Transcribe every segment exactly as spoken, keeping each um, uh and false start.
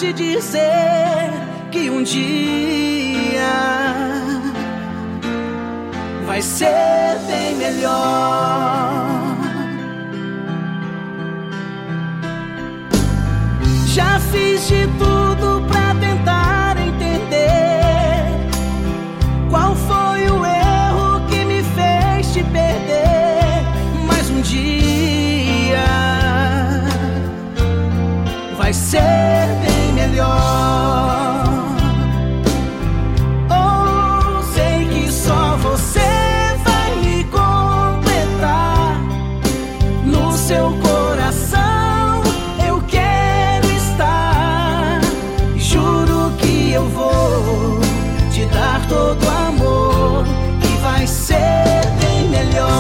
te dizer que um dia vai ser bem melhor. Já fiz de tudo pra tentar entender qual foi o erro que me fez te perder. Mas um dia vai ser bem melhor. Oh, sei que só você vai me completar. No seu coração eu quero estar. Juro que eu vou te dar todo o amor e vai ser bem melhor.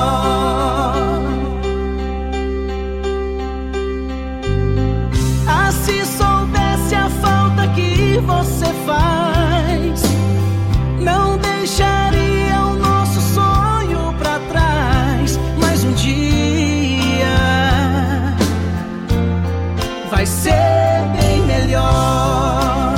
Ah, se soubesse a falta que você faz, não deixaria o nosso sonho pra trás. Mas um dia vai ser bem melhor.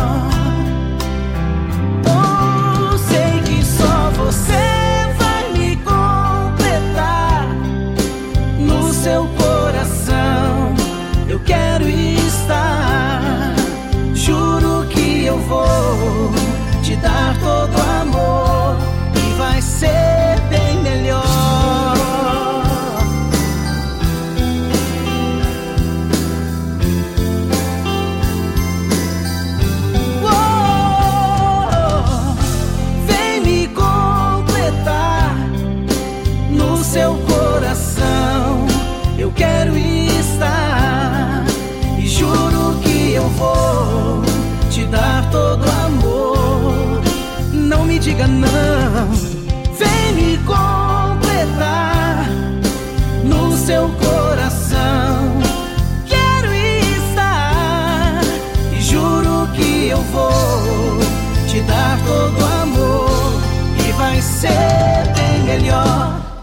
Oh, sei que só você vai me completar. No seu coração eu quero estar. Juro que eu vou te dar todo o amor e vai ser bem melhor. Oh, vem me completar. No seu coração eu quero estar. E juro que eu vou te dar todo o amor. Não me diga não. Vem me completar. No seu coração quero estar. E juro que eu vou te dar todo o amor e vai ser bem melhor.